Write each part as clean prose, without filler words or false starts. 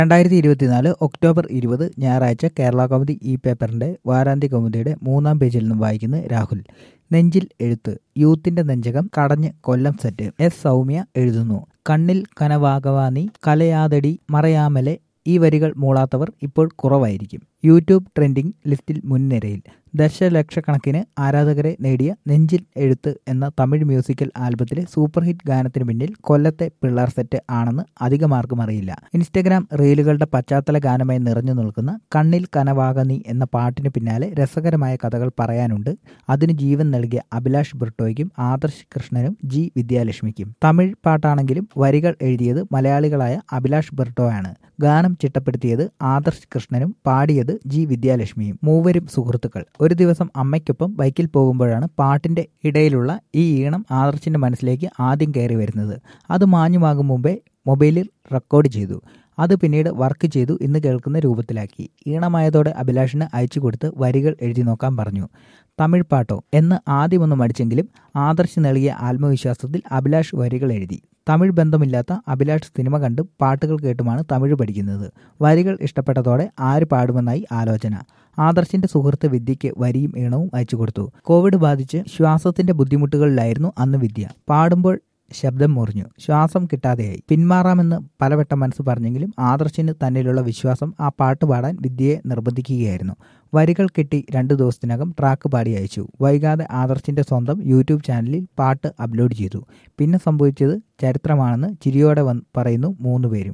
2024 October 20 ഞായറാഴ്ച കേരള കൗമുദി ഈ പേപ്പറിന്റെ വാരാന്ത്യ കൗമുദിയുടെ 3-ാം പേജിൽ നിന്നും വായിക്കുന്നത് രാഹുൽ. നെഞ്ചിൽ എഴുത്ത്, യൂത്തിന്റെ നെഞ്ചകം കടഞ്ഞ് കൊല്ലം സെറ്റ്. എസ് സൗമ്യ എഴുതുന്നു. കണ്ണിൽ കനവാകവാ നീ കലയാതടി മറയാമലെ. ഈ വരികൾ മൂളാത്തവർ ഇപ്പോൾ കുറവായിരിക്കും. യൂട്യൂബ് ട്രെൻഡിംഗ് ലിസ്റ്റിൽ മുൻനിരയിൽ. ദശലക്ഷക്കണക്കിന് ആരാധകരെ നേടിയ നെഞ്ചിൽ എഴുത്ത് എന്ന തമിഴ് മ്യൂസിക്കൽ ആൽബത്തിലെ സൂപ്പർ ഹിറ്റ് ഗാനത്തിന് പിന്നിൽ കൊല്ലത്തെ പിള്ളേർ സെറ്റ് ആണെന്ന് അധികമാർക്കും അറിയില്ല. ഇൻസ്റ്റഗ്രാം റീലുകളുടെ പശ്ചാത്തല ഗാനമായി നിറഞ്ഞു നിൽക്കുന്ന കണ്ണിൽ കനവാക നീ എന്ന പാട്ടിന് പിന്നാലെ രസകരമായ കഥകൾ പറയാനുണ്ട്. അതിന് ജീവൻ നൽകിയ അഭിലാഷ് ബ്രിട്ടോയ്ക്കും ആദർശ് കൃഷ്ണനും ജി വിദ്യാലക്ഷ്മിക്കും. തമിഴ് പാട്ടാണെങ്കിലും വരികൾ എഴുതിയത് മലയാളികളായ അഭിലാഷ് ബ്രിട്ടോയാണ്. ഗാനം ചിട്ടപ്പെടുത്തിയത് ആദർശ് കൃഷ്ണനും പാടിയത് ജി വിദ്യാലക്ഷ്മിയും. മൂവരും സുഹൃത്തുക്കൾ. ഒരു ദിവസം അമ്മയ്ക്കൊപ്പം ബൈക്കിൽ പോകുമ്പോഴാണ് പാട്ടിന്റെ ഇടയിലുള്ള ഈ ഈണം ആദർശിന്റെ മനസ്സിലേക്ക് ആദ്യം കയറി വരുന്നത്. അത് മാഞ്ഞുമാകും മുമ്പേ മൊബൈലിൽ റെക്കോർഡ് ചെയ്തു. അത് പിന്നീട് വർക്ക് ചെയ്തു ഇന്ന് കേൾക്കുന്ന രൂപത്തിലാക്കി. ഈണമായതോടെ അഭിലാഷിന് അയച്ചു കൊടുത്ത് വരികൾ എഴുതി നോക്കാൻ പറഞ്ഞു. തമിഴ് പാട്ടോ എന്ന് ആദ്യമൊന്നും മടിച്ചെങ്കിലും ആദർശ് നൽകിയ ആത്മവിശ്വാസത്തിൽ അഭിലാഷ് വരികൾ എഴുതി. തമിഴ് ബന്ധമില്ലാത്ത അഭിലാഷ് സിനിമ കണ്ട് പാട്ടുകൾ കേട്ടുമാണ് തമിഴ് പഠിക്കുന്നത്. വരികൾ ഇഷ്ടപ്പെട്ടതോടെ ആര് പാടുമെന്നായി ആലോചന. ആദർശിന്റെ സുഹൃത്ത് വിദ്യയ്ക്ക് വരിയും ഈണവും അയച്ചു കൊടുത്തു. കോവിഡ് ബാധിച്ച് ശ്വാസത്തിന്റെ ബുദ്ധിമുട്ടുകളിലായിരുന്നു അന്ന് വിദ്യ. പാടുമ്പോൾ ശബ്ദം മുറിഞ്ഞു, ശ്വാസം കിട്ടാതെയായി. പിന്മാറാമെന്ന് പലവട്ടം മനസ്സ് പറഞ്ഞെങ്കിലും ആദർശിന് തന്നിലുള്ള വിശ്വാസം ആ പാട്ട് പാടാൻ വിദ്യയെ നിർബന്ധിക്കുകയായിരുന്നു. വരികൾ കിട്ടി 2 ദിവസത്തിനകം ട്രാക്ക് പാടി അയച്ചു. വൈകാതെ ആദർശിന്റെ സ്വന്തം യൂട്യൂബ് ചാനലിൽ പാട്ട് അപ്ലോഡ് ചെയ്തു. പിന്നെ സംഭവിച്ചത് ചരിത്രമാണെന്ന് ചിരിയോടെ പറയുന്നു 3 പേരും.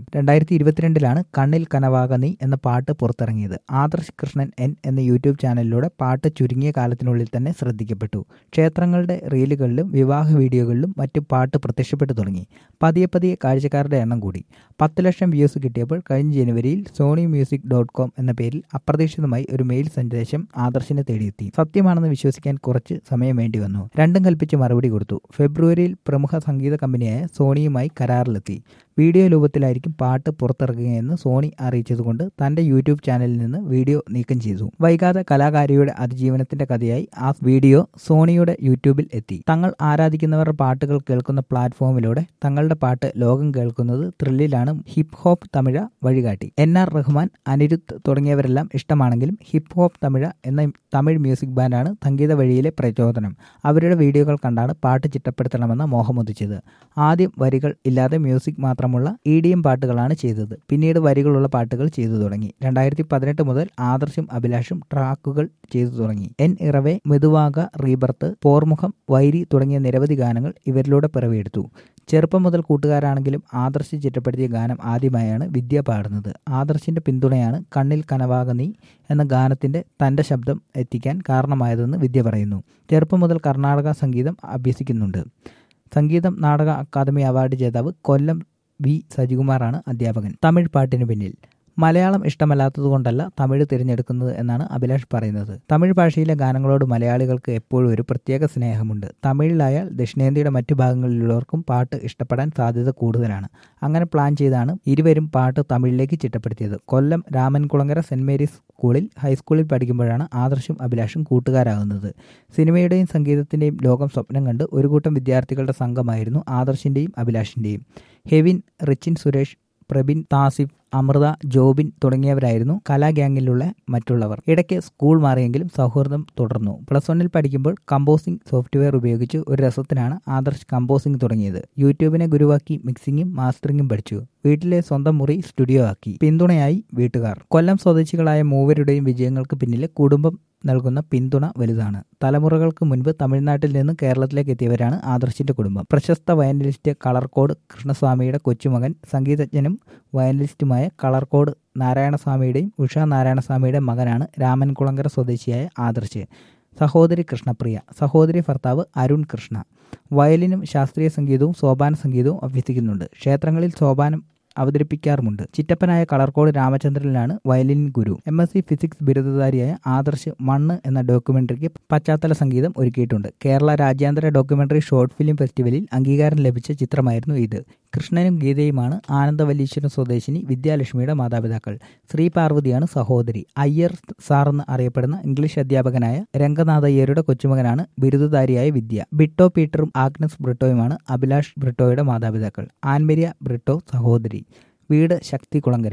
2022 കണ്ണിൽ കനവാക നീ എന്ന പാട്ട് പുറത്തിറങ്ങിയത്. ആദർശ് കൃഷ്ണൻ എൻ എന്ന യൂട്യൂബ് ചാനലിലൂടെ പാട്ട് ചുരുങ്ങിയ കാലത്തിനുള്ളിൽ തന്നെ ശ്രദ്ധിക്കപ്പെട്ടു. ക്ഷേത്രങ്ങളുടെ റീലുകളിലും വിവാഹ വീഡിയോകളിലും മറ്റു പാട്ട് പ്രത്യക്ഷപ്പെട്ടു തുടങ്ങി. പതിയെ കാഴ്ചക്കാരുടെ എണ്ണം കൂടി. 10 ലക്ഷം വ്യൂസ് കിട്ടിയപ്പോൾ കഴിഞ്ഞ ജനുവരിയിൽ sonymusic.com എന്ന പേരിൽ അപ്രതീക്ഷിതമായി ഒരു മെയിൽ സന്ദേശം ആദർശിനെ തേടിയെത്തി. സത്യമാണെന്ന് വിശ്വസിക്കാൻ കുറച്ച് സമയം വേണ്ടി വന്നു. രണ്ടും കൽപ്പിച്ച് മറുപടി കൊടുത്തു. ഫെബ്രുവരിയിൽ പ്രമുഖ സംഗീത കമ്പനിയായ സോണിയുമായി കരാറിലെത്തി. വീഡിയോ രൂപത്തിലായിരിക്കും പാട്ട് പുറത്തിറങ്ങുകയെന്ന് സോണി അറിയിച്ചതുകൊണ്ട് തന്റെ യൂട്യൂബ് ചാനലിൽ നിന്ന് വീഡിയോ നീക്കം ചെയ്തു. വൈകാതെ കലാകാരിയുടെ അതിജീവനത്തിന്റെ കഥയായി ആ വീഡിയോ സോണിയുടെ യൂട്യൂബിൽ എത്തി. തങ്ങൾ ആരാധിക്കുന്നവരുടെ പാട്ടുകൾ കേൾക്കുന്ന പ്ലാറ്റ്ഫോമിലൂടെ തങ്ങളുടെ പാട്ട് ലോകം കേൾക്കുന്നത് ത്രില്ലിലാണ് ഹിപ്പ് ഹോപ്പ് തമിഴ വഴികാട്ടി. NR റഹ്മാൻ, അനിരുദ്ധ് തുടങ്ങിയവരെല്ലാം ഇഷ്ടമാണെങ്കിലും ഹിപ്പ് ഹോപ്പ് തമിഴ എന്ന തമിഴ് മ്യൂസിക് ബാൻഡാണ് സംഗീത വഴിയിലെ പ്രചോദനം. അവരുടെ വീഡിയോകൾ കണ്ടാണ് പാട്ട് ചിട്ടപ്പെടുത്തണമെന്ന മോഹമുദിച്ചത്. ആദ്യം വരികൾ ഇല്ലാതെ മ്യൂസിക് മാത്രമുള്ള EDM പാട്ടുകളാണ് ചെയ്തത്. പിന്നീട് വരികളുള്ള പാട്ടുകൾ ചെയ്തു തുടങ്ങി. 2018 മുതൽ ആദർശും അഭിലാഷും ട്രാക്കുകൾ ചെയ്തു തുടങ്ങി. എൻ ഇറവേ, മെതുവാക, റീബർത്ത്, പോർമുഖം, വൈരി തുടങ്ങിയ നിരവധി ഗാനങ്ങൾ ഇവരിലൂടെ പിറവിയെടുത്തു. ചെറുപ്പം മുതൽ കൂട്ടുകാരാണെങ്കിലും ആദർശ് ചിട്ടപ്പെടുത്തിയ ഗാനം ആദ്യമായാണ് വിദ്യ പാടുന്നത്. ആദർശിന്റെ പിന്തുണയാണ് കണ്ണിൽ കനവാക നീ എന്ന ഗാനത്തിന്റെ തന്റെ ശബ്ദം എത്തിക്കാൻ കാരണമായതെന്ന് വിദ്യ പറയുന്നു. ചെറുപ്പം മുതൽ കർണാടക സംഗീതം അഭ്യസിക്കുന്നുണ്ട്. സംഗീതം നാടക അക്കാദമി അവാർഡ് ജേതാവ് കൊല്ലം വി സജികുമാറാണ് അധ്യാപകൻ. തമിഴ് പാട്ടിന് പിന്നിൽ. മലയാളം ഇഷ്ടമല്ലാത്തതുകൊണ്ടല്ല തമിഴ് തിരഞ്ഞെടുക്കുന്നത് എന്നാണ് അഭിലാഷ് പറയുന്നത്. തമിഴ് ഭാഷയിലെ ഗാനങ്ങളോട് മലയാളികൾക്ക് എപ്പോഴും ഒരു പ്രത്യേക സ്നേഹമുണ്ട്. തമിഴിലായാൽ ദക്ഷിണേന്ത്യയുടെ മറ്റു ഭാഗങ്ങളിലുള്ളവർക്കും പാട്ട് ഇഷ്ടപ്പെടാൻ സാധ്യത കൂടുതലാണ്. അങ്ങനെ പ്ലാൻ ചെയ്താണ് ഇരുവരും പാട്ട് തമിഴിലേക്ക് ചിട്ടപ്പെടുത്തിയത്. കൊല്ലം രാമൻകുളങ്ങര സെന്റ് മേരീസ് സ്കൂളിൽ ഹൈസ്കൂളിൽ പഠിക്കുമ്പോഴാണ് ആദർശും അഭിലാഷും കൂട്ടുകാരാകുന്നത്. സിനിമയുടെയും സംഗീതത്തിന്റെയും ലോകം സ്വപ്നം കണ്ട് ഒരു കൂട്ടം വിദ്യാർത്ഥികളുടെ സംഘമായിരുന്നു ആദർശിന്റെയും അഭിലാഷിന്റെയും. ഹെവിൻ, റിച്ചിൻ സുരേഷ്, പ്രബിൻ, താസിഫ്, അമൃത, ജോബിൻ തുടങ്ങിയവരായിരുന്നു കലാഗ്യാങ്ങിലുള്ള മറ്റുള്ളവർ. ഇടയ്ക്ക് സ്കൂൾ മാറിയെങ്കിലും സൗഹൃദം തുടർന്നു. +1 പഠിക്കുമ്പോൾ കമ്പോസിംഗ് സോഫ്റ്റ്വെയർ ഉപയോഗിച്ച് ഒരു രസത്തിനാണ് ആദർശ് കമ്പോസിംഗ് തുടങ്ങിയത്. യൂട്യൂബിനെ ഗുരുവാക്കി മിക്സിംഗും മാസ്റ്ററിംഗും പഠിച്ചു. വീട്ടിലെ സ്വന്തം മുറി സ്റ്റുഡിയോ ആക്കി. പിന്തുണയായി വീട്ടുകാർ. കൊല്ലം സ്വദേശികളായ മൂവരുടെയും വിജയങ്ങൾക്ക് പിന്നിലെ കുടുംബം നൽകുന്ന പിന്തുണ വലുതാണ്. തലമുറകൾക്ക് മുൻപ് തമിഴ്നാട്ടിൽ നിന്ന് കേരളത്തിലേക്ക് എത്തിയവരാണ് ആദർശിന്റെ കുടുംബം. പ്രശസ്ത വയലിനിസ്റ്റ് കളർകോട് കൃഷ്ണസ്വാമിയുടെ കൊച്ചുമകൻ സംഗീതജ്ഞനും വയലിനിസ്റ്റുമായ കളർകോട് നാരായണസ്വാമിയുടെയും ഉഷ നാരായണസ്വാമിയുടെ മകനാണ് രാമൻകുളങ്കര സ്വദേശിയായ ആദർശ്. സഹോദരി കൃഷ്ണപ്രിയ, സഹോദരി ഭർത്താവ് അരുൺ കൃഷ്ണ. വയലിനും ശാസ്ത്രീയ സംഗീതവും സോപാന സംഗീതവും അഭ്യസിക്കുന്നുണ്ട്. ക്ഷേത്രങ്ങളിൽ സോപാനം അവതരിപ്പിക്കാറുമുണ്ട്. ചിറ്റപ്പനായ കളർകോട് രാമചന്ദ്രനാണ് വയലിൻ ഗുരു. MSc ഫിസിക്സ് ബിരുദധാരിയായ ആദർശ് മണ്ണ് എന്ന ഡോക്യുമെന്ററിക്ക് പശ്ചാത്തല സംഗീതം ഒരുക്കിയിട്ടുണ്ട്. കേരള രാജ്യാന്തര ഡോക്യുമെന്ററി ഷോർട്ട് ഫിലിം ഫെസ്റ്റിവലിൽ അംഗീകാരം ലഭിച്ച ചിത്രമായിരുന്നു ഇത്. കൃഷ്ണനും ഗീതയുമാണ് ആനന്ദവല്ലീശ്വരം സ്വദേശിനി വിദ്യാലക്ഷ്മിയുടെ മാതാപിതാക്കൾ. ശ്രീ പാർവതിയാണ് സഹോദരി. അയ്യർ സാറെന്ന് അറിയപ്പെടുന്ന ഇംഗ്ലീഷ് അധ്യാപകനായ രംഗനാഥയ്യരുടെ കൊച്ചുമകനാണ് ബിരുദധാരിയായ വിദ്യ. ബിട്ടോ പീറ്ററും ആഗ്നസ് ബ്രിട്ടോയുമാണ് അഭിലാഷ് ബ്രിട്ടോയുടെ മാതാപിതാക്കൾ. ആൻമരിയ ബ്രിട്ടോ സഹോദരി. വീട് ശക്തികുളങ്ങരയിൽ.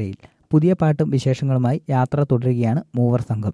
പുതിയ പാട്ടും വിശേഷങ്ങളുമായി യാത്ര തുടരുകയാണ് മൂവർ സംഘം.